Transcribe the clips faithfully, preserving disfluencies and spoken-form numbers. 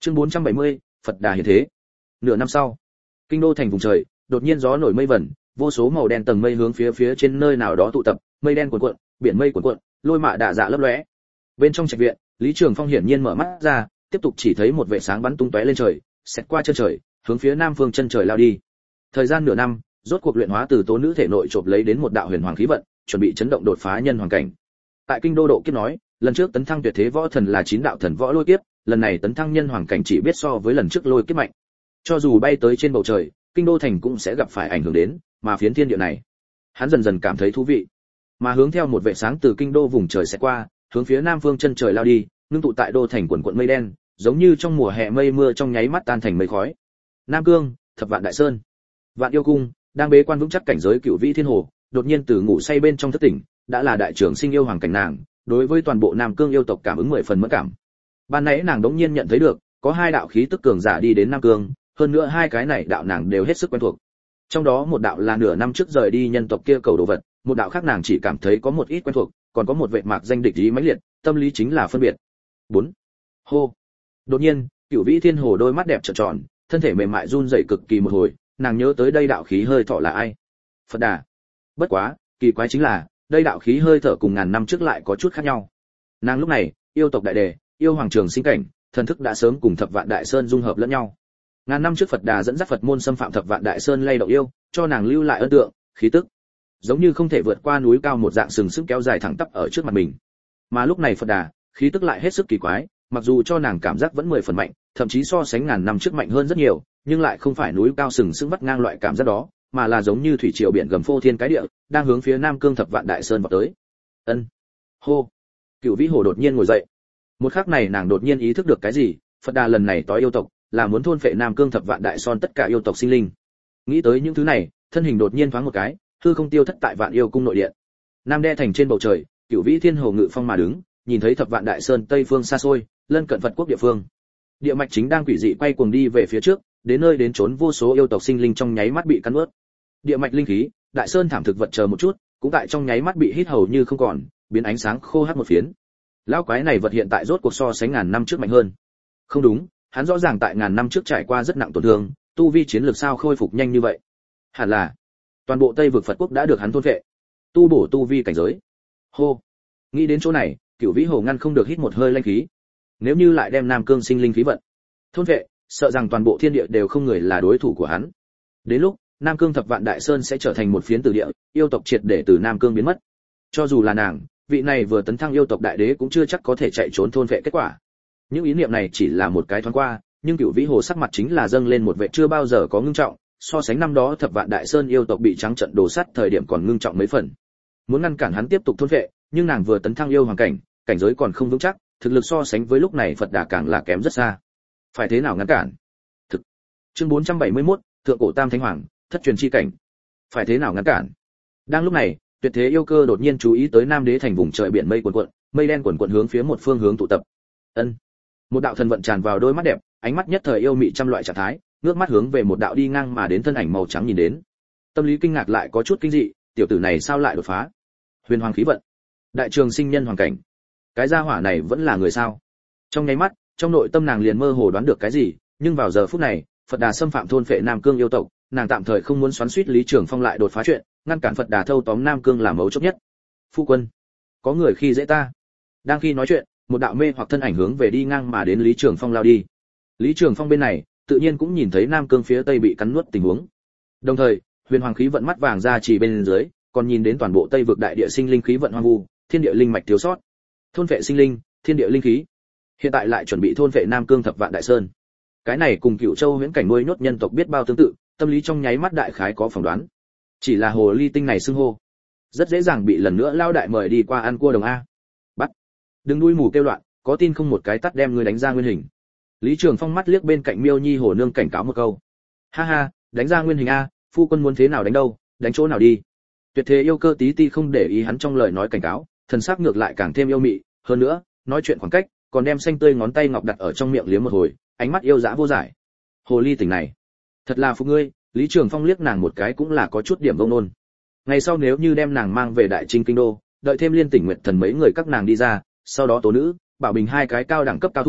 Chương bốn trăm bảy mươi, Phật Đà hiện thế. Nửa năm sau, kinh đô thành vùng trời, đột nhiên gió nổi mây vẩn, vô số màu đen tầng mây hướng phía phía trên nơi nào đó tụ tập, mây đen cuộn cuộn, biển mây cuộn cuộn, lôi mạ đạ dạ lấp lóe. Bên trong trạch viện, Lý Trường Phong hiển nhiên mở mắt ra, tiếp tục chỉ thấy một vệ sáng bắn tung tóe lên trời, xẹt qua chân trời, hướng phía nam phương chân trời lao đi. Thời gian nửa năm, rốt cuộc luyện hóa từ tố nữ thể nội chộp lấy đến một đạo huyền hoàng khí vận, chuẩn bị chấn động đột phá nhân hoàng cảnh. Tại kinh đô độ kiếp nói, lần trước tấn thăng tuyệt thế võ thần là chín đạo thần võ lôi kiếp, lần này tấn thăng nhân hoàng cảnh chỉ biết so với lần trước lôi kiếp mạnh. Cho dù bay tới trên bầu trời, kinh đô thành cũng sẽ gặp phải ảnh hưởng đến, mà phiến thiên địa này, hắn dần dần cảm thấy thú vị. Mà hướng theo một vệ sáng từ kinh đô vùng trời sẽ qua, hướng phía nam phương chân trời lao đi, ngưng tụ tại đô thành quần quần mây đen, giống như trong mùa hè mây mưa trong nháy mắt tan thành mây khói. Nam Cương, Thập Vạn Đại Sơn, Vạn Yêu Cung, đang bế quan vững chắc cảnh giới Cửu Vĩ Thiên Hồ, đột nhiên từ ngủ say bên trong thức tỉnh, đã là đại trưởng sinh yêu hoàng cảnh nàng, đối với toàn bộ Nam Cương yêu tộc cảm ứng mười phần mẫn cảm. Ban nãy nàng đống nhiên nhận thấy được, có hai đạo khí tức cường giả đi đến Nam Cương, hơn nữa hai cái này đạo nàng đều hết sức quen thuộc. Trong đó một đạo là nửa năm trước rời đi nhân tộc kia cầu đồ vật, một đạo khác nàng chỉ cảm thấy có một ít quen thuộc, còn có một vệ mạc danh địch ý mãnh liệt, tâm lý chính là phân biệt. bốn Hô. Đột nhiên, Cửu Vĩ Thiên Hồ đôi mắt đẹp trợn tròn, thân thể mềm mại run rẩy cực kỳ một hồi, nàng nhớ tới đây đạo khí hơi thở là ai? Phật Đà. Bất quá, kỳ quái chính là, đây đạo khí hơi thở cùng ngàn năm trước lại có chút khác nhau. Nàng lúc này, yêu tộc đại đề, yêu hoàng trường sinh cảnh, thần thức đã sớm cùng Thập Vạn Đại Sơn dung hợp lẫn nhau. Ngàn năm trước Phật Đà dẫn dắt Phật môn xâm phạm Thập Vạn Đại Sơn lay động yêu, cho nàng lưu lại ấn tượng, khí tức giống như không thể vượt qua núi cao một dạng sừng sững kéo dài thẳng tắp ở trước mặt mình. Mà lúc này Phật Đà, khí tức lại hết sức kỳ quái, mặc dù cho nàng cảm giác vẫn mười phần mạnh, thậm chí so sánh ngàn năm trước mạnh hơn rất nhiều, nhưng lại không phải núi cao sừng sững vắt ngang loại cảm giác đó, mà là giống như thủy triều biển gầm phô thiên cái địa, đang hướng phía Nam Cương Thập Vạn Đại Sơn vọt tới. Ân. Hô. Cửu Vĩ Hồ đột nhiên ngồi dậy. Một khắc này nàng đột nhiên ý thức được cái gì, Phật Đà lần này tối yêu tộc, là muốn thôn phệ Nam Cương Thập Vạn Đại Sơn tất cả yêu tộc sinh linh. Nghĩ tới những thứ này, thân hình đột nhiên thoáng một cái, hư không tiêu thất tại Vạn Yêu cung nội điện. Nam Đe thành trên bầu trời, Cửu Vĩ Thiên Hồ ngự phong mà đứng, nhìn thấy Thập Vạn Đại Sơn tây phương xa xôi, lân cận Phật quốc địa phương. Địa mạch chính đang quỷ dị quay cuồng đi về phía trước, đến nơi đến trốn vô số yêu tộc sinh linh trong nháy mắt bị cắn nuốt. Địa mạch linh khí, Đại Sơn thảm thực vật chờ một chút, cũng tại trong nháy mắt bị hít hầu như không còn, biến ánh sáng khô hắt một phiến. Lão quái này vật hiện tại rốt cuộc so sánh ngàn năm trước mạnh hơn. Không đúng, hắn rõ ràng tại ngàn năm trước trải qua rất nặng tổn thương, tu vi chiến lược sao khôi phục nhanh như vậy? Hẳn là toàn bộ Tây vực Phật quốc đã được hắn thôn phệ, tu bổ tu vi cảnh giới. Hô. Nghĩ đến chỗ này, Cửu Vĩ Hồ ngăn không được hít một hơi linh khí. Nếu như lại đem Nam Cương sinh linh khí vận thôn phệ, sợ rằng toàn bộ thiên địa đều không người là đối thủ của hắn. Đến lúc Nam Cương Thập Vạn Đại Sơn sẽ trở thành một phiến tử địa, yêu tộc triệt để từ Nam Cương biến mất. Cho dù là nàng, vị này vừa tấn thăng yêu tộc đại đế cũng chưa chắc có thể chạy trốn thôn phệ kết quả. Những ý niệm này chỉ là một cái thoáng qua, nhưng Cửu Vĩ Hồ sắc mặt chính là dâng lên một vẻ chưa bao giờ có ngưng trọng, so sánh năm đó Thập Vạn Đại Sơn yêu tộc bị trắng trận đổ sắt thời điểm còn ngưng trọng mấy phần. Muốn ngăn cản hắn tiếp tục thôn phệ, nhưng nàng vừa tấn thăng yêu hoàng cảnh, cảnh giới còn không vững chắc, thực lực so sánh với lúc này Phật Đà càng là kém rất xa. Phải thế nào ngăn cản? Thực. Chương bốn trăm bảy mươi mốt, Thượng cổ Tam Thánh Hoàng, thất truyền chi cảnh. Phải thế nào ngăn cản? Đang lúc này, Tuyệt Thế yêu cơ đột nhiên chú ý tới Nam Đế thành vùng trời biển mây cuồn cuộn, mây đen cuồn cuộn hướng phía một phương hướng tụ tập. Ân. Một đạo thần vận tràn vào đôi mắt đẹp, ánh mắt nhất thời yêu mị trăm loại trạng thái, ngước mắt hướng về một đạo đi ngang mà đến thân ảnh màu trắng nhìn đến. Tâm lý kinh ngạc lại có chút kinh dị, tiểu tử này sao lại đột phá? Huyền hoàng khí vận, đại trường sinh nhân hoàng cảnh. Cái gia hỏa này vẫn là người sao? Trong nháy mắt, trong nội tâm nàng liền mơ hồ đoán được cái gì, nhưng vào giờ phút này, Phật Đà xâm phạm thôn phệ Nam Cương yêu tộc, nàng tạm thời không muốn xoắn xuýt Lý Trường Phong lại đột phá chuyện, ngăn cản Phật Đà thâu tóm Nam Cương làm mấu chốt nhất. Phu quân, có người khi dễ ta. Đang khi nói chuyện, một đạo mê hoặc thân ảnh hướng về đi ngang mà đến Lý Trường Phong lao đi. Lý Trường Phong bên này, tự nhiên cũng nhìn thấy Nam Cương phía tây bị cắn nuốt tình huống. Đồng thời, huyền hoàng khí vận mắt vàng ra chỉ bên dưới, còn nhìn đến toàn bộ Tây vực đại địa sinh linh khí vận hoang vu, thiên địa linh mạch thiếu sót. Thôn phệ sinh linh, thiên địa linh khí. Hiện tại lại chuẩn bị thôn phệ Nam Cương Thập Vạn Đại Sơn. Cái này cùng Cửu Châu huyễn cảnh nuôi nhốt nhân tộc biết bao tương tự, tâm lý trong nháy mắt đại khái có phỏng đoán. Chỉ là hồ ly tinh này xưng hô, rất dễ dàng bị lần nữa lao đại mời đi qua ăn cua đồng a. Bắt. Đừng nuôi mù kêu loạn, có tin không một cái tát đem ngươi đánh ra nguyên hình. Lý Trường Phong mắt liếc bên cạnh Miêu Nhi Hồ Nương cảnh cáo một câu. Ha ha, đánh ra nguyên hình a, phu quân muốn thế nào đánh đâu, đánh chỗ nào đi. Tuyệt Thế yêu cơ tí ti không để ý hắn trong lời nói cảnh cáo, thần sắc ngược lại càng thêm yêu mị, hơn nữa, nói chuyện khoảng cách, còn đem xanh tươi ngón tay ngọc đặt ở trong miệng liếm một hồi, ánh mắt yêu dã vô giải. Hồ ly tỉnh này, thật là phụ ngươi. Lý Trường Phong liếc nàng một cái cũng là có chút điểm vông nôn. Ngày sau nếu như đem nàng mang về Đại Trinh kinh đô, đợi thêm Liên Tỉnh Nguyệt Thần mấy người các nàng đi ra, sau đó Tố Nữ, Bảo Bình hai cái cao đẳng cấp cao thủ,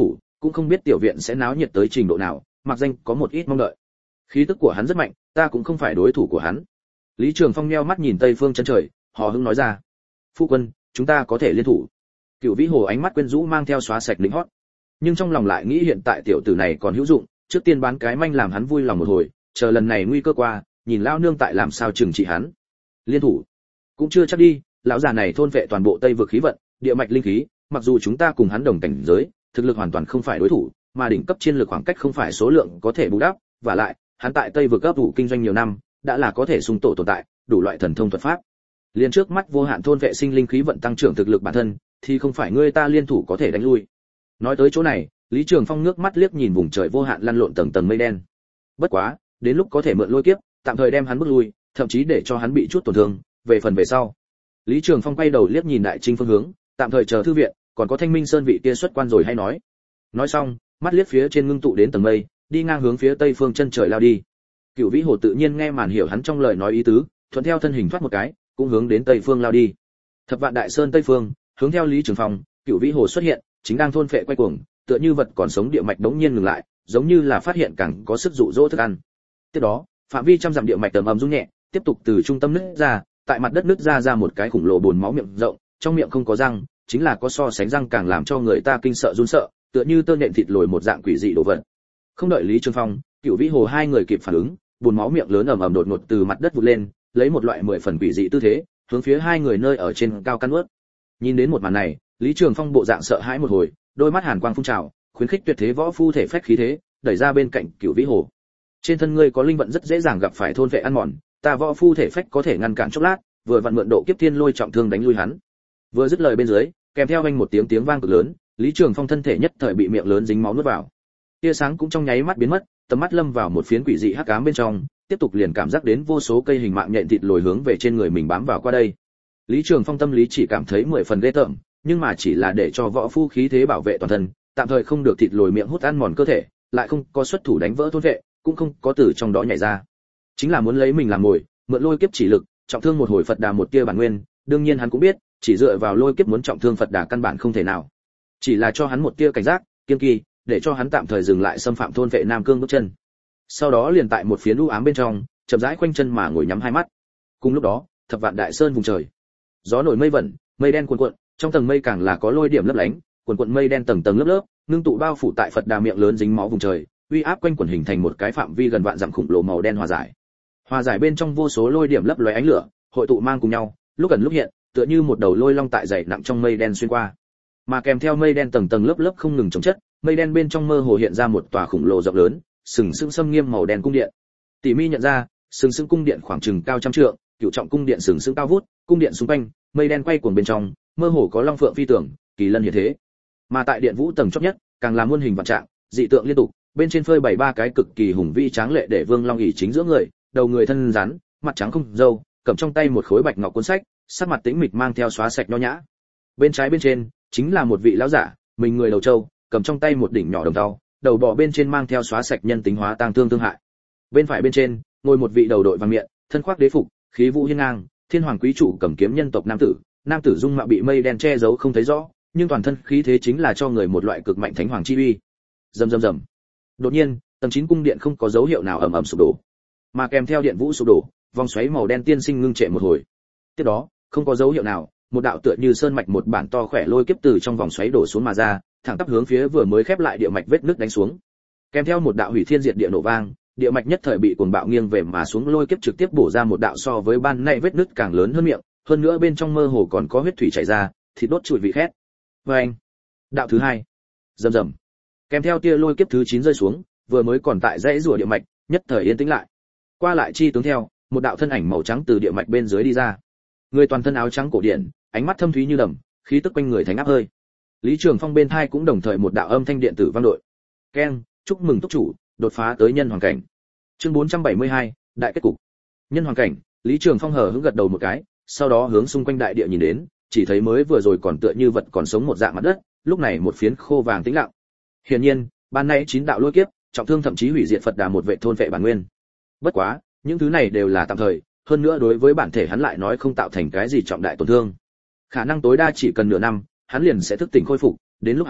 cũng không biết tiểu viện sẽ náo nhiệt tới trình độ nào, mặc danh có một ít mong đợi. Khí tức của hắn rất mạnh, ta cũng không phải đối thủ của hắn. Lý Trường Phong nheo mắt nhìn tây phương chân trời, hò hứng nói ra: "Phu quân, chúng ta có thể liên thủ." Cửu Vĩ Hồ ánh mắt quyến rũ mang theo xóa sạch lính hót, nhưng trong lòng lại nghĩ hiện tại tiểu tử này còn hữu dụng, trước tiên bán cái manh làm hắn vui lòng một hồi, chờ lần này nguy cơ qua, nhìn lão nương tại làm sao trừng trị hắn. Liên thủ cũng chưa chắc đi, lão già này thôn vệ toàn bộ Tây vực khí vận, địa mạch linh khí, mặc dù chúng ta cùng hắn đồng cảnh giới, thực lực hoàn toàn không phải đối thủ, mà đỉnh cấp chiến lược khoảng cách không phải số lượng có thể bù đắp, và lại, hắn tại Tây vực ấp ủ kinh doanh nhiều năm, đã là có thể xung tổ tồn tại, đủ loại thần thông thuật pháp. Liên trước mắt vô hạn thôn vệ sinh linh khí vận tăng trưởng thực lực bản thân, thì không phải ngươi ta liên thủ có thể đánh lui. Nói tới chỗ này, Lý Trường Phong ngước mắt liếc nhìn vùng trời vô hạn lăn lộn tầng tầng mây đen. Bất quá, đến lúc có thể mượn lôi kiếp, tạm thời đem hắn bước lui, thậm chí để cho hắn bị chút tổn thương, về phần về sau. Lý Trường Phong quay đầu liếc nhìn đại trinh phương hướng, tạm thời chờ thư viện, còn có Thanh Minh Sơn vị kia xuất quan rồi hay nói. Nói xong, mắt liếc phía trên ngưng tụ đến tầng mây, đi ngang hướng phía tây phương chân trời lao đi. Cửu Vĩ Hồ tự nhiên nghe màn hiểu hắn trong lời nói ý tứ, thuận theo thân hình thoát một cái, cũng hướng đến tây phương lao đi. Thập Vạn Đại Sơn tây phương, hướng theo Lý Trường Phong, Cửu Vĩ Hồ xuất hiện, chính đang thôn phệ quay cuồng, tựa như vật còn sống địa mạch đống nhiên ngừng lại, giống như là phát hiện càng có sức dụ dỗ thức ăn. Tiếp đó, phạm vi trăm dặm địa mạch tầm ầm rung nhẹ, tiếp tục từ trung tâm nứt ra, tại mặt đất nứt ra ra một cái khủng lồ bồn máu miệng rộng, trong miệng không có răng, chính là có so sánh răng càng làm cho người ta kinh sợ run sợ, tựa như tơ nhện thịt lồi một dạng quỷ dị đồ vật. Không đợi Lý Trường Phong, Cửu Vĩ Hồ hai người kịp phản ứng, bồn máu miệng lớn ầm ầm đột ngột từ mặt đất vụt lên, lấy một loại mười phần quỷ dị tư thế, hướng phía hai người nơi ở trên cao căn nuốt. Nhìn đến một màn này, Lý Trường Phong bộ dạng sợ hãi một hồi, đôi mắt hàn quang phun trào, khuyến khích tuyệt thế võ phu thể phách khí thế, đẩy ra bên cạnh Cửu Vĩ Hồ. Trên thân ngươi có linh vận rất dễ dàng gặp phải thôn vệ ăn mòn, ta võ phu thể phách có thể ngăn cản chốc lát, vừa vặn mượn độ kiếp thiên lôi trọng thương đánh lui hắn. Vừa dứt lời bên dưới, kèm theo anh một tiếng tiếng vang cực lớn, Lý Trường Phong thân thể nhất thời bị miệng lớn dính máu nuốt vào. Tia sáng cũng trong nháy mắt biến mất, tầm mắt lâm vào một phiến quỷ dị hắc ám bên trong, tiếp tục liền cảm giác đến vô số cây hình mạng nhện thịt lồi hướng về trên người mình bám vào qua đây. Lý Trường Phong tâm lý chỉ cảm thấy mười phần ghê tởm, nhưng mà chỉ là để cho võ phu khí thế bảo vệ toàn thân, tạm thời không được thịt lồi miệng hút ăn mòn cơ thể, lại không có xuất thủ đánh vỡ thôn vệ, cũng không có từ trong đó nhảy ra. Chính là muốn lấy mình làm mồi, mượn lôi kiếp chỉ lực, trọng thương một hồi Phật Đà một tia bản nguyên, đương nhiên hắn cũng biết, chỉ dựa vào lôi kiếp muốn trọng thương Phật Đà căn bản không thể nào. Chỉ là cho hắn một tia cảnh giác, kiên kỳ, để cho hắn tạm thời dừng lại xâm phạm thôn vệ Nam Cương bước chân. Sau đó liền tại một phiến u ám bên trong, chậm rãi khoanh chân mà ngồi nhắm hai mắt. Cùng lúc đó, Thập Vạn Đại Sơn vùng trời, gió nổi mây vẩn, mây đen cuồn cuộn, trong tầng mây càng là có lôi điểm lấp lánh, cuồn cuộn mây đen tầng tầng lớp lớp, ngưng tụ bao phủ tại Phật Đà miệng lớn dính máu vùng trời, uy áp quanh quẩn hình thành một cái phạm vi gần vạn dặm khủng lồ màu đen hòa giải. Hòa giải bên trong vô số lôi điểm lấp lóe ánh lửa, hội tụ mang cùng nhau, lúc gần lúc hiện, tựa như một đầu lôi long tại dày nặng trong mây đen xuyên qua. Mà kèm theo mây đen tầng tầng lớp lớp không ngừng chồng chất, mây đen bên trong mơ hồ hiện ra một tòa khủng lồ rộng lớn, sừng sững xâm nghiêm màu đen cung điện. Tỷ Mi nhận ra, sừng sững cung điện khoảng chừng cao trăm trượng, cửu trọng cung điện sừng sững cao vút, cung điện xung quanh, mây đen quay cuồng bên trong, mơ hồ có long phượng phi tưởng, kỳ lân hiện thế. Mà tại điện vũ tầng chót nhất, càng là muôn hình vạn trạng, dị tượng liên tục, bên trên phơi bày ba cái cực kỳ hùng vĩ tráng lệ để vương long ỷ chính giữa người, đầu người thân rắn, mặt trắng không râu, cầm trong tay một khối bạch ngọc cuốn sách, sắc mặt tĩnh mịch mang theo xóa sạch nho nhã. Bên trái bên trên, chính là một vị lão giả, mình người đầu trâu, cầm trong tay một đỉnh nhỏ đồng tàu, đầu bò bên trên mang theo xóa sạch nhân tính hóa tang thương thương hại. Bên phải bên trên, ngồi một vị đầu đội vàng miện, thân khoác đế phục, khí vũ hiên ngang, thiên hoàng quý chủ cầm kiếm nhân tộc nam tử, nam tử dung mạo bị mây đen che giấu không thấy rõ, nhưng toàn thân khí thế chính là cho người một loại cực mạnh thánh hoàng chi uy. Rầm rầm rầm. Đột nhiên, tầng chín cung điện không có dấu hiệu nào ầm ầm sụp đổ, mà kèm theo điện vũ sụp đổ, vòng xoáy màu đen tiên sinh ngưng trệ một hồi. Tiếp đó, không có dấu hiệu nào, một đạo tựa như sơn mạch một bản to khỏe lôi kiếp từ trong vòng xoáy đổ xuống mà ra, thẳng tắp hướng phía vừa mới khép lại địa mạch vết nứt đánh xuống. Kèm theo một đạo hủy thiên diệt địa nổ vang, địa mạch nhất thời bị cuồng bạo nghiêng về mà xuống, lôi kiếp trực tiếp bổ ra một đạo so với ban nãy vết nứt càng lớn hơn miệng, hơn nữa bên trong mơ hồ còn có huyết thủy chảy ra, thịt đốt trụi vị khét. Và anh, đạo thứ hai, rầm rầm. Kèm theo tia lôi kiếp thứ chín rơi xuống, vừa mới còn tại dãy rùa địa mạch, nhất thời yên tĩnh lại. Qua lại chi tướng theo, một đạo thân ảnh màu trắng từ địa mạch bên dưới đi ra. Người toàn thân áo trắng cổ điển, ánh mắt thâm thúy như đầm, khí tức quanh người thánh áp hơi. Lý Trường Phong bên tai cũng đồng thời một đạo âm thanh điện tử vang dội. Keng, chúc mừng túc chủ, đột phá tới nhân hoàng cảnh. Chương bốn trăm bảy mươi hai, đại kết cục. Nhân hoàng cảnh, Lý Trường Phong hờ hững gật đầu một cái, sau đó hướng xung quanh đại địa nhìn đến, chỉ thấy mới vừa rồi còn tựa như vật còn sống một dạng mặt đất, lúc này một phiến khô vàng tĩnh lặng. Hiển nhiên, ban nãy chín đạo lôi kiếp, trọng thương thậm chí hủy diệt Phật Đà một vệ thôn vệ bản nguyên. Bất quá, những thứ này đều là tạm thời, hơn nữa đối với bản thể hắn lại nói không tạo thành cái gì trọng đại tổn thương. Khả năng tối đa chỉ cần nửa năm, hắn liền sẽ thức tỉnh khôi phục, đến lúc hắn,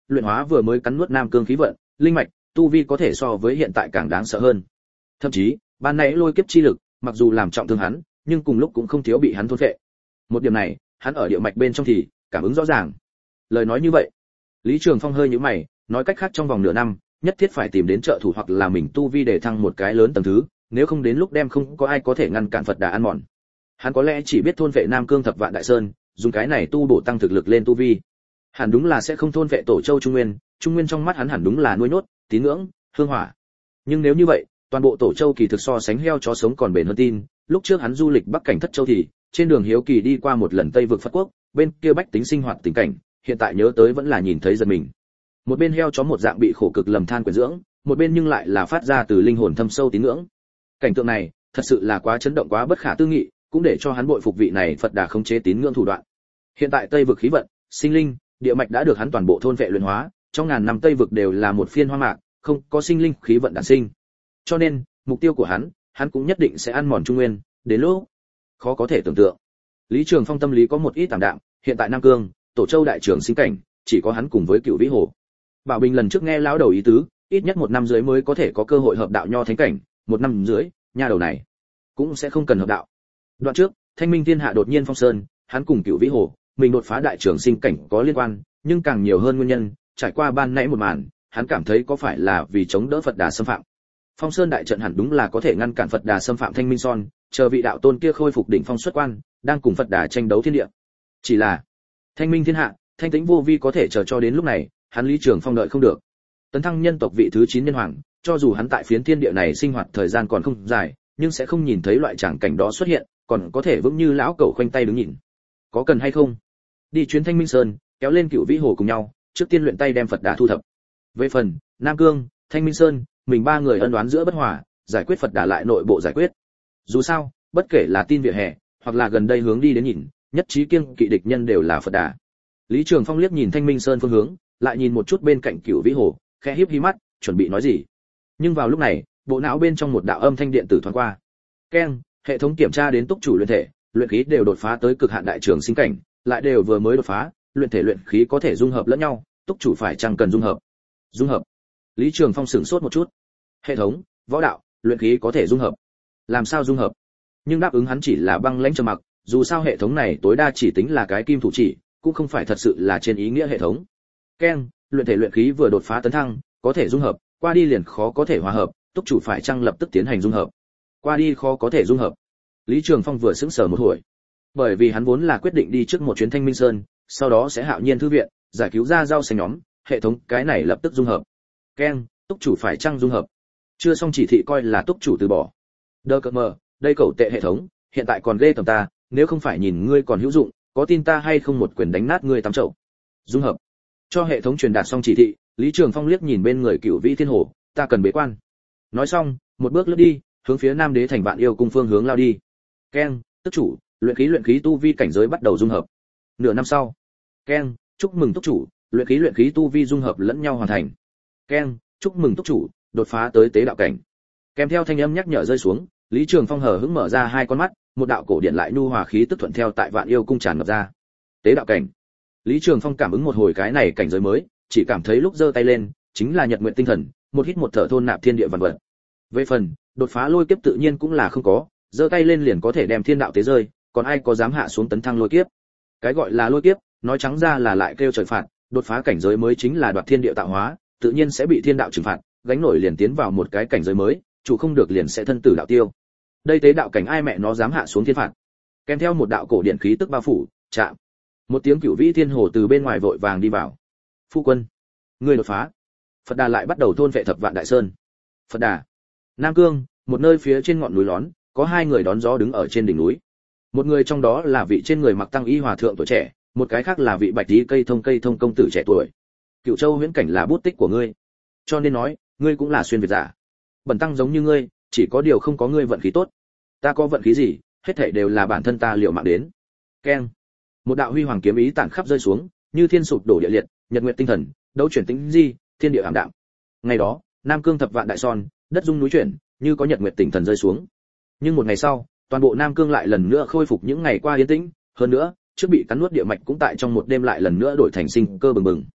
luyện hóa vừa mới cắn nuốt nam cương khí vận, linh mạch, tu vi có thể so với hiện tại càng đáng sợ hơn. Thậm chí, ban nãy lôi kiếp chi lực, mặc dù làm trọng thương hắn, nhưng cùng lúc cũng không thiếu bị hắn thôn phệ. Một điểm này, hắn ở địa mạch bên trong thì cảm ứng rõ ràng. Lời nói như vậy, Lý Trường Phong hơi nhíu mày, nói cách khác trong vòng nửa năm, nhất thiết phải tìm đến trợ thủ hoặc là mình tu vi để thăng một cái lớn tầng thứ, nếu không đến lúc đem không có ai có thể ngăn cản Phật Đà ăn mòn. Hắn có lẽ chỉ biết thôn vệ Nam Cương Thập Vạn Đại Sơn, dùng cái này tu bổ tăng thực lực lên tu vi. Hẳn đúng là sẽ không thôn vệ Tổ Châu Trung Nguyên, Trung Nguyên trong mắt hắn hẳn đúng là nuôi nhốt, tín ngưỡng, hương hỏa. Nhưng nếu như vậy, toàn bộ Tổ Châu kỳ thực so sánh heo chó sống còn bền hơn tin, lúc trước hắn du lịch Bắc cảnh Thất Châu thì, trên đường hiếu kỳ đi qua một lần Tây vực Phật quốc, bên kia bách tính sinh hoạt tình cảnh, hiện tại nhớ tới vẫn là nhìn thấy giật mình. Một bên heo chó một dạng bị khổ cực lầm than quyển dưỡng, một bên nhưng lại là phát ra từ linh hồn thâm sâu tín ngưỡng. Cảnh tượng này, thật sự là quá chấn động quá bất khả tư nghị, cũng để cho hắn bội phục vị này Phật Đà khống chế tín ngưỡng thủ đoạn. Hiện tại Tây vực khí vận, sinh linh, địa mạch đã được hắn toàn bộ thôn vệ luyện hóa, trong ngàn năm Tây vực đều là một phiên hoang mạc, không có sinh linh khí vận đản sinh. Cho nên, mục tiêu của hắn, hắn cũng nhất định sẽ ăn mòn Trung Nguyên, đến lúc khó có thể tưởng tượng. Lý Trường Phong tâm lý có một ít tạm đạm, hiện tại Nam Cương, Tổ Châu đại trưởng sinh cảnh, chỉ có hắn cùng với Cửu Vĩ Hồ. Bảo Bình lần trước nghe lão đầu ý tứ, ít nhất một năm dưới mới có thể có cơ hội hợp đạo nho thánh cảnh, một năm dưới, nha đầu này cũng sẽ không cần hợp đạo. Đoạn trước, Thanh Minh Thiên Hạ đột nhiên phong sơn, hắn cùng Cửu Vĩ Hồ, mình đột phá đại trưởng sinh cảnh có liên quan, nhưng càng nhiều hơn nguyên nhân, trải qua ban nãy một màn, hắn cảm thấy có phải là vì chống đỡ Phật Đà xâm phạm. Phong Sơn đại trận hẳn đúng là có thể ngăn cản Phật Đà xâm phạm Thanh Minh Son, chờ vị đạo tôn kia khôi phục đỉnh phong xuất quan, đang cùng Phật Đà tranh đấu thiên địa. Chỉ là Thanh Minh Thiên Hạ, thanh tĩnh vô vi có thể chờ cho đến lúc này, hắn Lý Trường Phong đợi không được. Tấn thăng nhân tộc vị thứ chín nhân hoàng, cho dù hắn tại phiến thiên địa này sinh hoạt thời gian còn không dài, nhưng sẽ không nhìn thấy loại tràng cảnh đó xuất hiện, còn có thể vững như lão cẩu khoanh tay đứng nhìn. Có cần hay không? Đi chuyến Thanh Minh Sơn, kéo lên Cửu Vĩ Hồ cùng nhau, trước tiên luyện tay đem Phật Đà thu thập. Về phần Nam Cương, Thanh Minh Sơn, mình ba người ân oán giữa bất hòa, giải quyết Phật Đà lại nội bộ giải quyết. Dù sao, bất kể là tin vỉa hè, hoặc là gần đây hướng đi đến nhìn, nhất trí kiêng kỵ địch nhân đều là Phật Đà. Lý Trường Phong liếc nhìn Thanh Minh Sơn phương hướng, lại nhìn một chút bên cạnh Cửu Vĩ Hồ, khẽ híp hí mắt, chuẩn bị nói gì. Nhưng vào lúc này, bộ não bên trong một đạo âm thanh điện tử thoáng qua. Keng, hệ thống kiểm tra đến túc chủ luyện thể, luyện khí đều đột phá tới cực hạn đại trường sinh cảnh, lại đều vừa mới đột phá, luyện thể luyện khí có thể dung hợp lẫn nhau, túc chủ phải chăng cần dung hợp? Dung hợp? Lý Trường Phong sửng sốt một chút. Hệ thống, võ đạo, luyện khí có thể dung hợp. Làm sao dung hợp? Nhưng đáp ứng hắn chỉ là băng lãnh trầm mặc, dù sao hệ thống này tối đa chỉ tính là cái kim thủ chỉ, cũng không phải thật sự là trên ý nghĩa hệ thống. Keng, luyện thể luyện khí vừa đột phá tấn thăng, có thể dung hợp, qua đi liền khó có thể hòa hợp, túc chủ phải chăng lập tức tiến hành dung hợp? Qua đi khó có thể dung hợp. Lý Trường Phong vừa sững sờ một hồi, bởi vì hắn vốn là quyết định đi trước một chuyến Thanh Minh Sơn, sau đó sẽ hạo nhiên thư viện, giải cứu ra rau xanh nhóm, hệ thống cái này lập tức dung hợp. Keng, túc chủ phải chăng dung hợp? Chưa xong chỉ thị coi là túc chủ từ bỏ. Đơ cợt mờ, đây cẩu tệ hệ thống, hiện tại còn ghê tầm ta, nếu không phải nhìn ngươi còn hữu dụng, có tin ta hay không một quyền đánh nát ngươi tắm chậu. Dung hợp. Cho hệ thống truyền đạt xong chỉ thị, Lý Trường Phong liếc nhìn bên người Cửu Vĩ Thiên Hồ, ta cần bế quan. Nói xong, một bước lướt đi, hướng phía Nam Đế thành Vạn Yêu cung phương hướng lao đi. Keng, túc chủ, luyện khí luyện khí tu vi cảnh giới bắt đầu dung hợp. Nửa năm sau. Keng, chúc mừng túc chủ, luyện khí luyện khí tu vi dung hợp lẫn nhau hoàn thành. Keng, chúc mừng túc chủ, đột phá tới tế đạo cảnh. Kèm theo thanh âm nhắc nhở rơi xuống, Lý Trường Phong hờ hững mở ra hai con mắt, một đạo cổ điện lại nhu hòa khí tức thuận theo tại Vạn Yêu cung tràn ngập ra. Tế đạo cảnh. Lý Trường Phong cảm ứng một hồi cái này cảnh giới mới, chỉ cảm thấy lúc giơ tay lên, chính là nhật nguyện tinh thần, một hít một thở thôn nạp thiên địa vạn vật. Về phần đột phá lôi kiếp tự nhiên cũng là không có, giơ tay lên liền có thể đem thiên đạo tế rơi, còn ai có dám hạ xuống tấn thăng lôi kiếp. Cái gọi là lôi kiếp, nói trắng ra là lại kêu trời phạt, đột phá cảnh giới mới chính là đoạt thiên địa tạo hóa, tự nhiên sẽ bị thiên đạo trừng phạt, gánh nổi liền tiến vào một cái cảnh giới mới, chủ không được liền sẽ thân tử đạo tiêu. Đây tế đạo cảnh ai mẹ nó dám hạ xuống thiên phạt. Kèm theo một đạo cổ điện khí tức bao phủ, chạm. Một tiếng Cửu Vĩ Thiên Hồ từ bên ngoài vội vàng đi vào. Phu quân, ngươi đột phá. Phật Đà lại bắt đầu thôn vệ Thập Vạn Đại Sơn. Phật Đà. Nam Cương, một nơi phía trên ngọn núi lón, có hai người đón gió đứng ở trên đỉnh núi. Một người trong đó là vị trên người mặc tăng y hòa thượng tuổi trẻ, một cái khác là vị bạch tí cây thông cây thông công tử trẻ tuổi. Cựu Châu huyễn cảnh là bút tích của ngươi, cho nên nói, ngươi cũng là xuyên việt giả. Bần tăng giống như ngươi, chỉ có điều không có ngươi vận khí tốt. Ta có vận khí gì, hết thảy đều là bản thân ta liều mạng đến. Keng. Một đạo huy hoàng kiếm ý tản khắp rơi xuống, như thiên sụp đổ địa liệt, nhật nguyệt tinh thần, đấu chuyển tĩnh di, thiên địa ảm đạm. Ngày đó, Nam Cương Thập Vạn Đại Son, đất rung núi chuyển, như có nhật nguyệt tinh thần rơi xuống. Nhưng một ngày sau, toàn bộ Nam Cương lại lần nữa khôi phục những ngày qua yên tĩnh, hơn nữa, trước bị cắn nuốt địa mạch cũng tại trong một đêm lại lần nữa đổi thành sinh cơ bừng bừng.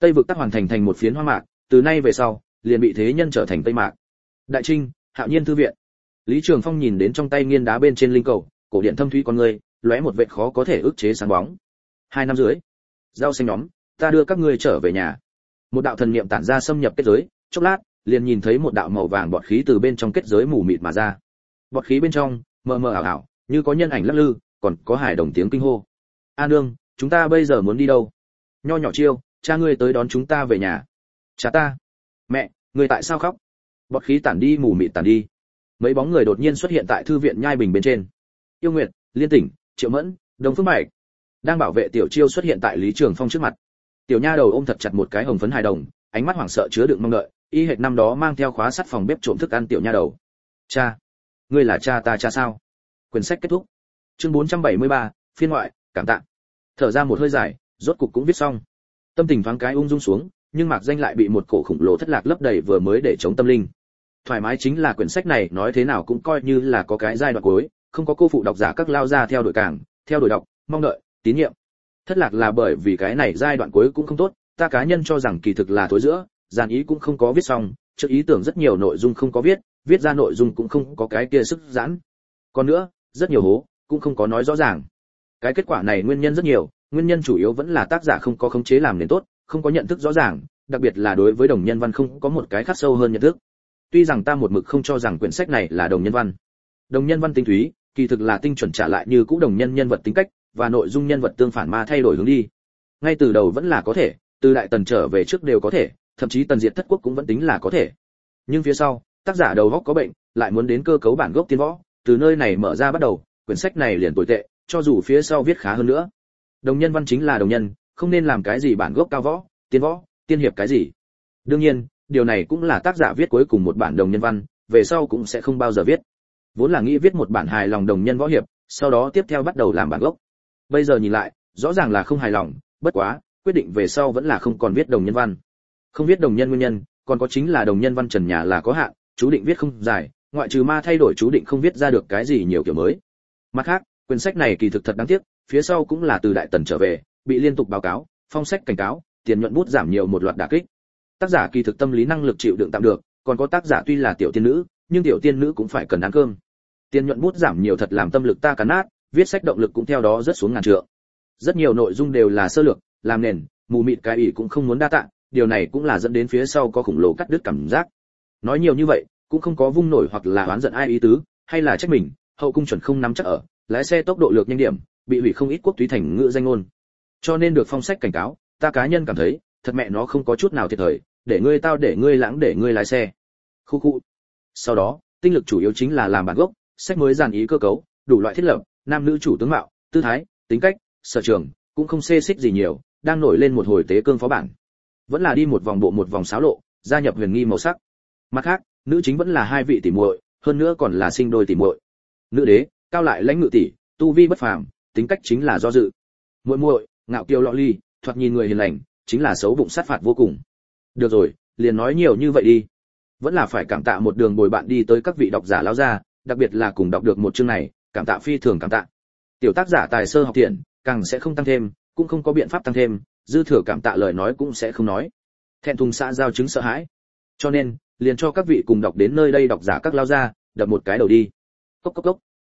Tây vực tắc hoàn thành thành một phiến hoa mạc, từ nay về sau, liền bị thế nhân trở thành Tây Mạc. Đại Trinh, Hạo Nhiên thư viện. Lý Trường Phong nhìn đến trong tay nghiên đá bên trên linh cầu, cổ điện thâm thúy con người, lóe một vệt khó có thể ức chế sáng bóng. Hai năm dưới, rau xanh nhóm, ta đưa các ngươi trở về nhà. Một đạo thần niệm tản ra xâm nhập kết giới, chốc lát, liền nhìn thấy một đạo màu vàng bọt khí từ bên trong kết giới mù mịt mà ra. Bọt khí bên trong, mờ mờ ảo ảo, như có nhân ảnh lắc lư, còn có hải đồng tiếng kinh hô. A nương, chúng ta bây giờ muốn đi đâu? Nho nhỏ Chiêu, cha ngươi tới đón chúng ta về nhà. Cha ta. Mẹ, ngươi tại sao khóc? Bọt khí tản đi mù mịt tản đi. Mấy bóng người đột nhiên xuất hiện tại thư viện nhai bình bên trên. Yêu Nguyệt, Liên Tỉnh, Triệu Mẫn, Đồng Phương Mạch đang bảo vệ Tiểu Chiêu xuất hiện tại Lý Trường Phong trước mặt. Tiểu nha đầu ôm thật chặt một cái hồng phấn hài đồng, ánh mắt hoảng sợ chứa đựng mong đợi, y hệt năm đó mang theo khóa sắt phòng bếp trộm thức ăn tiểu nha đầu. Cha, ngươi là cha ta cha sao? Quyển sách kết thúc. Chương bốn trăm bảy mươi ba, phiên ngoại, cảm tạ. Thở ra một hơi dài, rốt cục cũng viết xong. Tâm tình thoáng cái ung dung xuống, nhưng mạc danh lại bị một cổ khủng lồ thất lạc lấp đầy vừa mới để chống tâm linh. Thoải mái chính là quyển sách này nói thế nào cũng coi như là có cái giai đoạn cuối, không có cô phụ độc giả các lao ra theo đuổi càng, theo đuổi đọc, mong đợi, tín nhiệm. Thất lạc là bởi vì cái này giai đoạn cuối cũng không tốt, ta cá nhân cho rằng kỳ thực là tối giữa, dàn ý cũng không có viết xong, trước ý tưởng rất nhiều nội dung không có viết, viết ra nội dung cũng không có cái kia sức giãn. Còn nữa, rất nhiều hố, cũng không có nói rõ ràng. Cái kết quả này nguyên nhân rất nhiều, nguyên nhân chủ yếu vẫn là tác giả không có khống chế làm nền tốt, không có nhận thức rõ ràng, đặc biệt là đối với đồng nhân văn không có một cái khắc sâu hơn nhận thức. Tuy rằng ta một mực không cho rằng quyển sách này là đồng nhân văn. Đồng nhân văn tinh túy, kỳ thực là tinh chuẩn trả lại như cũ đồng nhân nhân vật tính cách và nội dung nhân vật tương phản mà thay đổi hướng đi. Ngay từ đầu vẫn là có thể, từ đại tần trở về trước đều có thể, thậm chí tần diệt thất quốc cũng vẫn tính là có thể. Nhưng phía sau, tác giả đầu óc có bệnh, lại muốn đến cơ cấu bản gốc tiên võ, từ nơi này mở ra bắt đầu, quyển sách này liền tồi tệ, cho dù phía sau viết khá hơn nữa. Đồng nhân văn chính là đồng nhân, không nên làm cái gì bản gốc cao võ, tiên võ, tiên hiệp cái gì. Đương nhiên, điều này cũng là tác giả viết cuối cùng một bản đồng nhân văn, về sau cũng sẽ không bao giờ viết. Vốn là nghĩ viết một bản hài lòng đồng nhân võ hiệp, sau đó tiếp theo bắt đầu làm bản gốc. Bây giờ nhìn lại, rõ ràng là không hài lòng, bất quá, quyết định về sau vẫn là không còn viết đồng nhân văn. Không viết đồng nhân nguyên nhân, còn có chính là đồng nhân văn trần nhà là có hạn, chú định viết không dài, ngoại trừ ma thay đổi chú định không viết ra được cái gì nhiều kiểu mới. Mặt khác, quyển sách này kỳ thực thật đáng tiếc, phía sau cũng là từ đại tần trở về, bị liên tục báo cáo, phong sách cảnh cáo, tiền nhuận bút giảm nhiều một loạt đả kích. Tác giả kỳ thực tâm lý năng lực chịu đựng tạm được, còn có tác giả tuy là tiểu tiên nữ, nhưng tiểu tiên nữ cũng phải cần ăn cơm. Tiền nhuận bút giảm nhiều thật làm tâm lực ta cắn nát, viết sách động lực cũng theo đó rất xuống ngàn trượng. Rất nhiều nội dung đều là sơ lược, làm nền, mù mịt cái ý cũng không muốn đa tạ, điều này cũng là dẫn đến phía sau có khủng lồ cắt đứt cảm giác. Nói nhiều như vậy, cũng không có vung nổi hoặc là oán giận ai ý tứ, hay là trách mình, hậu cung chuẩn không nắm chắc ở, lái xe tốc độ lược nhanh điểm, bị hủy không ít quốc túy thành ngữ danh ngôn. Cho nên được phong sách cảnh cáo, ta cá nhân cảm thấy, thật mẹ nó không có chút nào thiệt thời, để ngươi tao để ngươi lãng để ngươi lái xe. Khu khu. Sau đó, tinh lực chủ yếu chính là làm bản gốc, sách mới dàn ý cơ cấu, đủ loại thiết lập, nam nữ chủ tướng mạo, tư thái, tính cách, sở trường, cũng không xê xích gì nhiều, đang nổi lên một hồi tế cương phó bản. Vẫn là đi một vòng bộ một vòng xáo lộ, gia nhập huyền nghi màu sắc. Mặt khác, nữ chính vẫn là hai vị tỷ muội, hơn nữa còn là sinh đôi tỷ muội. Nữ đế, cao lại lãnh ngự tỷ, tu vi bất phàm, tính cách chính là do dự. Muội muội, ngạo kiêu lọ ly, thoạt nhìn người hiền lành, chính là xấu bụng sát phạt vô cùng. Được rồi, liền nói nhiều như vậy đi. Vẫn là phải cảm tạ một đường bồi bạn đi tới các vị độc giả lão gia, đặc biệt là cùng đọc được một chương này, cảm tạ phi thường cảm tạ. Tiểu tác giả tài sơ học thiện, càng sẽ không tăng thêm, cũng không có biện pháp tăng thêm, dư thừa cảm tạ lời nói cũng sẽ không nói. Thẹn thùng xã giao chứng sợ hãi. Cho nên, liền cho các vị cùng đọc đến nơi đây độc giả các lao gia, đập một cái đầu đi. Cốc cốc cốc.